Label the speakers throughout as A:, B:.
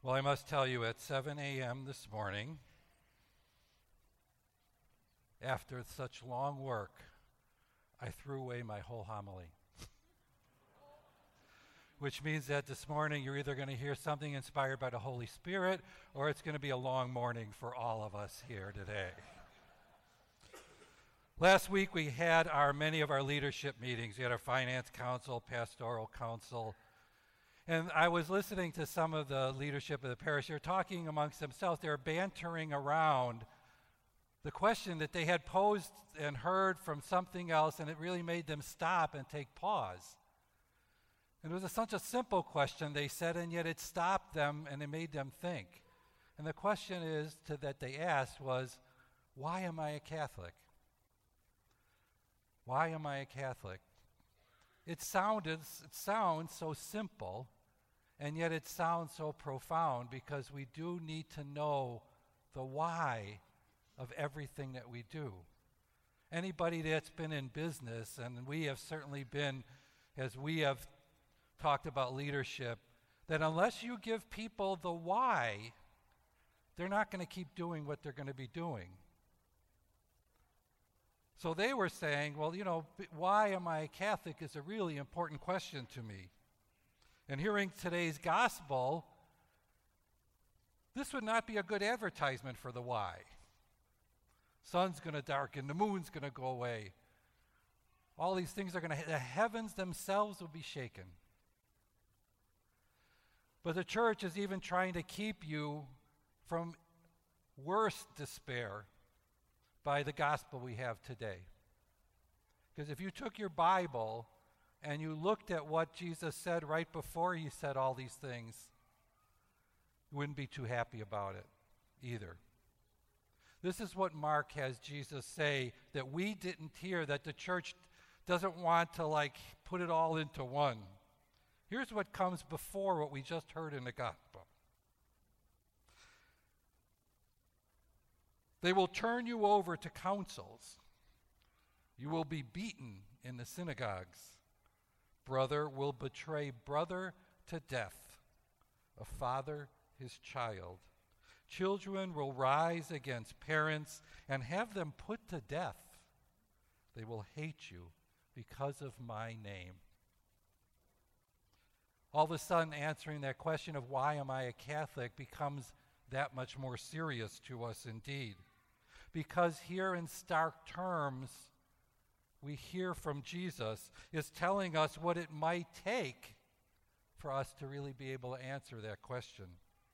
A: Well, I must tell you, at 7 a.m. this morning, after such long work, I threw away my whole homily. Which means that this morning you're either going to hear something inspired by the Holy Spirit, or it's going to be a long morning for all of us here today. Last week we had many of our leadership meetings. We had our finance council, pastoral council, and I was listening to some of the leadership of the parish. They're talking amongst themselves. They're bantering around the question that they had posed and heard from something else, and it really made them stop and take pause. And it was such a simple question, they said, and yet it stopped them and it made them think. And the question that they asked was, why am I a Catholic? Why am I a Catholic? It sounds so simple, and yet it sounds so profound, because we do need to know the why of everything that we do. Anybody that's been in business, and we have certainly been, as we have talked about leadership, that unless you give people the why, they're not going to keep doing what they're going to be doing. So they were saying, well, why am I a Catholic is a really important question to me. And hearing today's gospel, this would not be a good advertisement for the why. Sun's going to darken, the moon's going to go away. All these things are going to, the heavens themselves will be shaken. But the church is even trying to keep you from worse despair by the gospel we have today. Because if you took your Bible and you looked at what Jesus said right before he said all these things, you wouldn't be too happy about it either. This is what Mark has Jesus say that we didn't hear, that the church doesn't want to put it all into one. Here's what comes before what we just heard in the gospel. They will turn you over to councils. You will be beaten in the synagogues. Brother will betray brother to death, a father his child. Children will rise against parents and have them put to death. They will hate you because of my name. All of a sudden, answering that question of why am I a Catholic becomes that much more serious to us indeed. Because here in stark terms, we hear from Jesus is telling us what it might take for us to really be able to answer that question.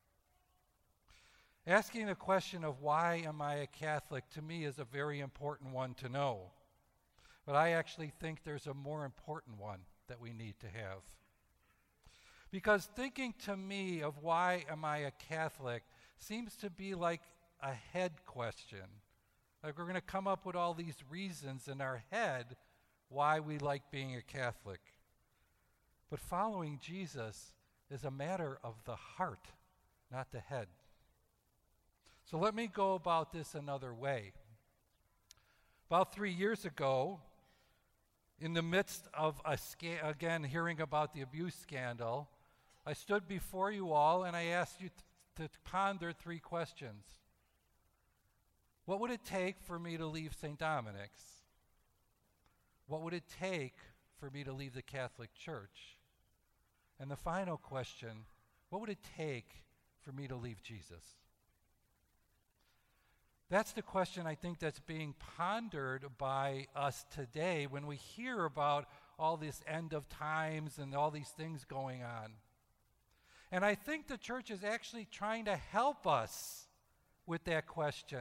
A: Asking the question of why am I a Catholic to me is a very important one to know. But I actually think there's a more important one that we need to have. Because thinking to me of why am I a Catholic seems to be like a head question. Like we're going to come up with all these reasons in our head why we like being a Catholic. But following Jesus is a matter of the heart, not the head. So let me go about this another way. About 3 years ago, in the midst of again hearing about the abuse scandal, I stood before you all and I asked you to ponder 3 questions. What would it take for me to leave St. Dominic's? What would it take for me to leave the Catholic Church? And the final question, what would it take for me to leave Jesus? That's the question I think that's being pondered by us today when we hear about all this end of times and all these things going on. And I think the church is actually trying to help us with that question.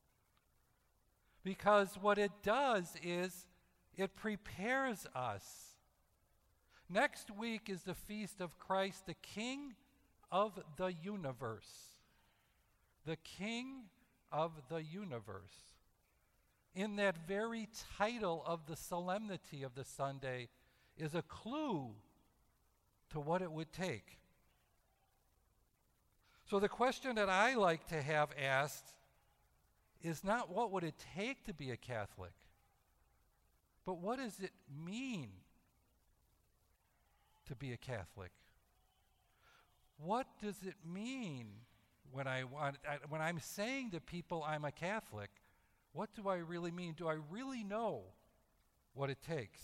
A: Because what it does is it prepares us. Next week is the feast of Christ, the King of the universe. The King of the universe. In that very title of the solemnity of the Sunday is a clue to what it would take. So the question that I like to have asked is not what would it take to be a Catholic, but what does it mean to be a Catholic? what does it mean when I'm saying to people I'm a Catholic? What do I really mean? Do I really know what it takes?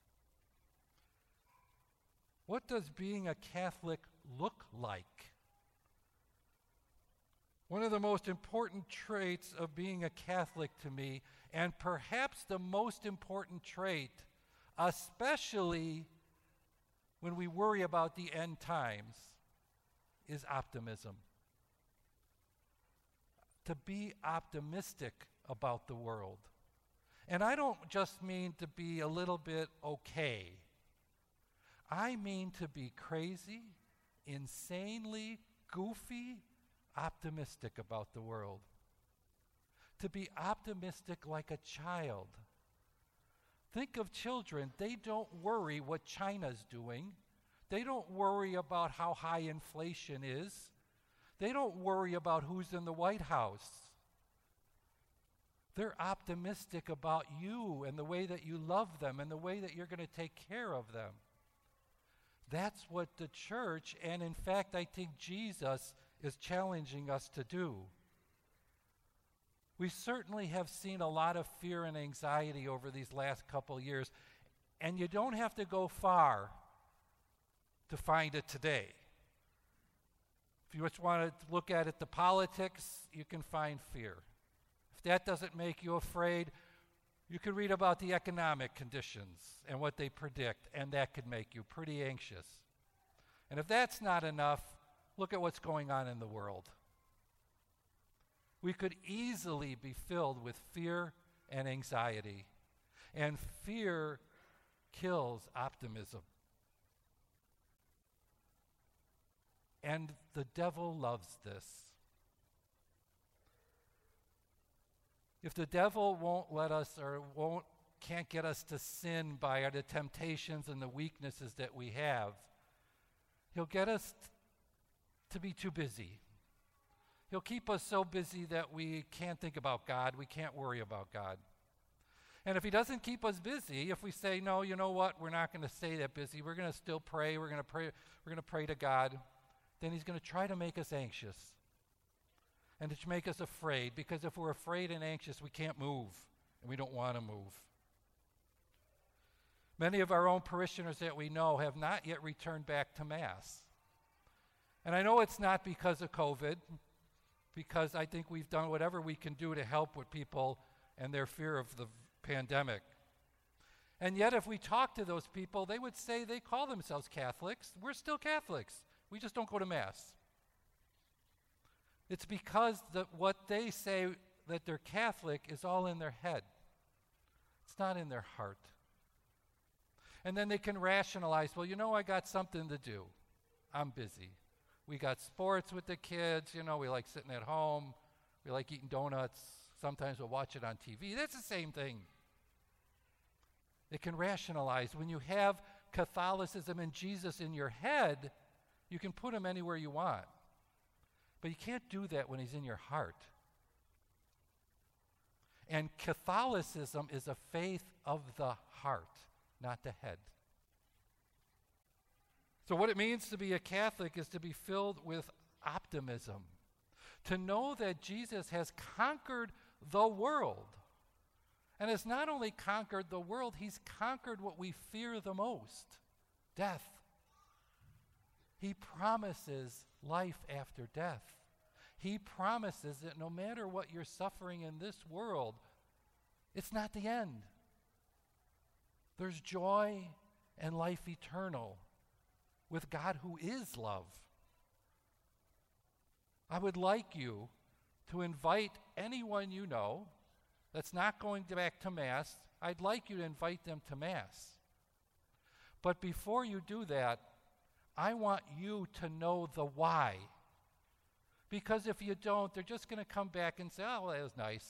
A: What does being a Catholic look like? One of the most important traits of being a Catholic to me, and perhaps the most important trait, especially when we worry about the end times, is optimism. To be optimistic about the world. And I don't just mean to be a little bit okay. I mean to be crazy, insanely, goofy, optimistic about the world. To be optimistic like a child. Think of children. They don't worry what China's doing. They don't worry about how high inflation is. They don't worry about who's in the White House. They're optimistic about you and the way that you love them and the way that you're going to take care of them. That's what the church, and in fact, I think Jesus is challenging us to do. We certainly have seen a lot of fear and anxiety over these last couple years, and you don't have to go far to find it today. If you just want to look at it, the politics, you can find fear. If that doesn't make you afraid, you can read about the economic conditions and what they predict, and that could make you pretty anxious. And if that's not enough, look at what's going on in the world. We could easily be filled with fear and anxiety, and fear kills optimism. And the devil loves this. If the devil won't let us or can't get us to sin by the temptations and the weaknesses that we have, he'll get us to be too busy. He'll keep us so busy that we can't think about God, we can't worry about God. And if he doesn't keep us busy, if we say, no, you know what, we're not going to stay that busy, we're going to still pray, we're going to pray to God, then he's going to try to make us anxious and to make us afraid, because if we're afraid and anxious, we can't move, and we don't want to move. Many of our own parishioners that we know have not yet returned back to Mass. And I know it's not because of COVID, because I think we've done whatever we can do to help with people and their fear of the pandemic. And yet if we talk to those people, they would say they call themselves Catholics. We're still Catholics. We just don't go to Mass. It's because what they say that they're Catholic is all in their head. It's not in their heart. And then they can rationalize, well, you know, I got something to do. I'm busy. We got sports with the kids, you know, we like sitting at home. We like eating donuts. Sometimes we'll watch it on TV. That's the same thing. They can rationalize. When you have Catholicism and Jesus in your head, you can put him anywhere you want. But you can't do that when he's in your heart. And Catholicism is a faith of the heart, not the head. So what it means to be a Catholic is to be filled with optimism, to know that Jesus has conquered the world. And has not only conquered the world, he's conquered what we fear the most, death. He promises life after death. He promises that no matter what you're suffering in this world, it's not the end. There's joy and life eternal with God who is love. I would like you to invite anyone you know that's not going back to Mass. I'd like you to invite them to Mass. But before you do that, I want you to know the why. Because if you don't, they're just going to come back and say, oh, well, that was nice.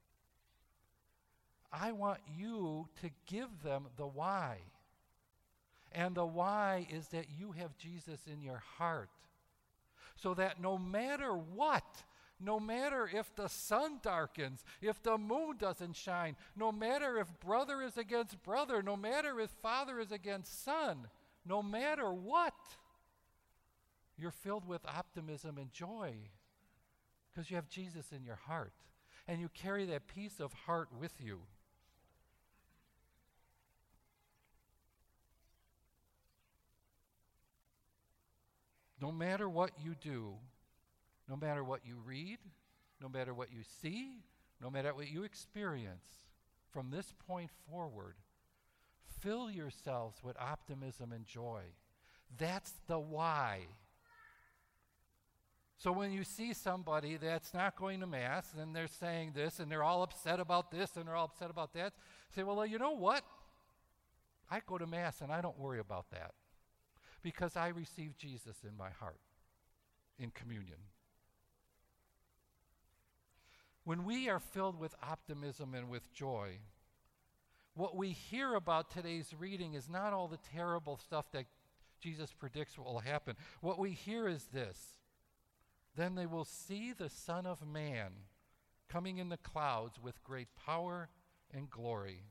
A: I want you to give them the why. And the why is that you have Jesus in your heart. So that no matter what, no matter if the sun darkens, if the moon doesn't shine, no matter if brother is against brother, no matter if father is against son, no matter what, You're filled with optimism and joy because you have Jesus in your heart, and you carry that peace of heart with you. No matter what you do, no matter what you read, no matter what you see, no matter what you experience, from this point forward, fill yourselves with optimism and joy. That's the why. So when you see somebody that's not going to Mass and they're saying this and they're all upset about this and they're all upset about that, say, well, you know what? I go to Mass and I don't worry about that because I receive Jesus in my heart in communion. When we are filled with optimism and with joy, what we hear about today's reading is not all the terrible stuff that Jesus predicts will happen. What we hear is this: then they will see the Son of Man coming in the clouds with great power and glory.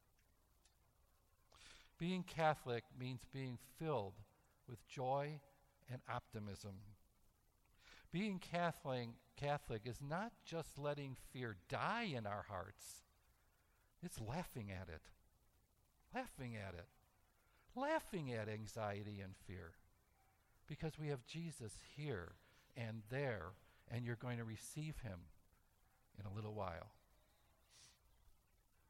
A: Being Catholic means being filled with joy and optimism. Being Catholic is not just letting fear die in our hearts. It's laughing at it. Laughing at it. Laughing at anxiety and fear. Because we have Jesus here and there, and you're going to receive him in a little while.